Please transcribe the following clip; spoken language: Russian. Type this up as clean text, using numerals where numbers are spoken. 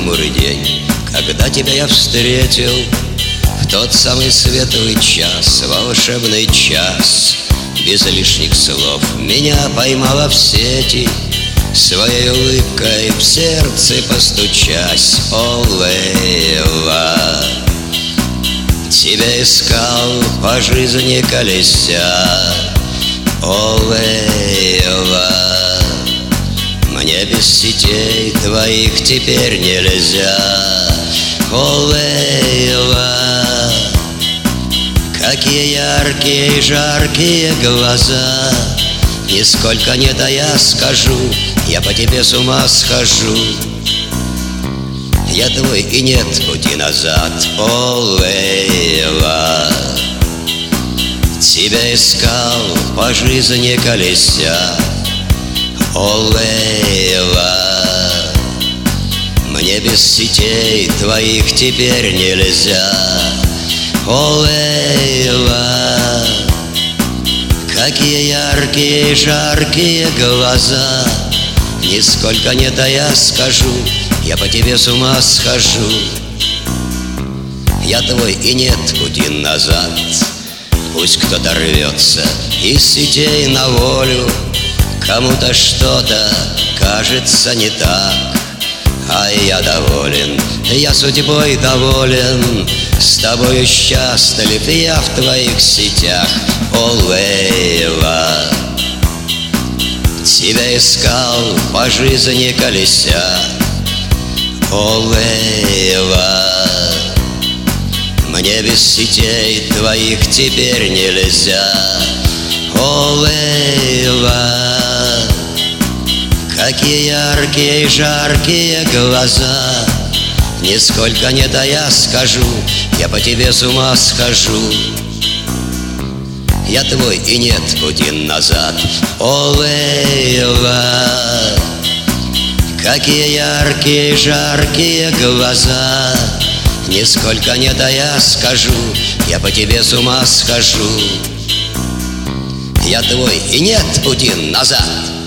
хмурый день, когда тебя я встретил, в тот самый светлый час, волшебный час. Без лишних слов меня поймала в сети, своей улыбкой в сердце постучась. О, Лейла, тебя искал по жизни колеся. О, Лейла, мне без сетей твоих теперь нельзя. О, Лейла, какие яркие и жаркие глаза. Нисколько не да я скажу, я по тебе с ума схожу. Я твой и нет пути назад. О, Лейла, тебя искал по жизни колеся. О, Лейла, мне без сетей твоих теперь нельзя. О, Лейла, какие яркие и жаркие глаза. Нисколько не да я скажу, я по тебе с ума схожу. Я твой и нет пути назад. Пусть кто-то рвется из сетей на волю, кому-то что-то кажется не так, а я доволен, я судьбой доволен. С тобою счастлив я в твоих сетях. О, Лейла, тебя искал по жизни колеся. О, Лейла, мне без сетей твоих теперь нельзя. О, Лейла, какие яркие и жаркие глаза. Нисколько не да я скажу, я по тебе с ума схожу. Я твой и нет пути назад. О, Лейла, какие яркие и жаркие глаза. Нисколько не да я скажу, я по тебе с ума схожу. Я твой и нет пути назад.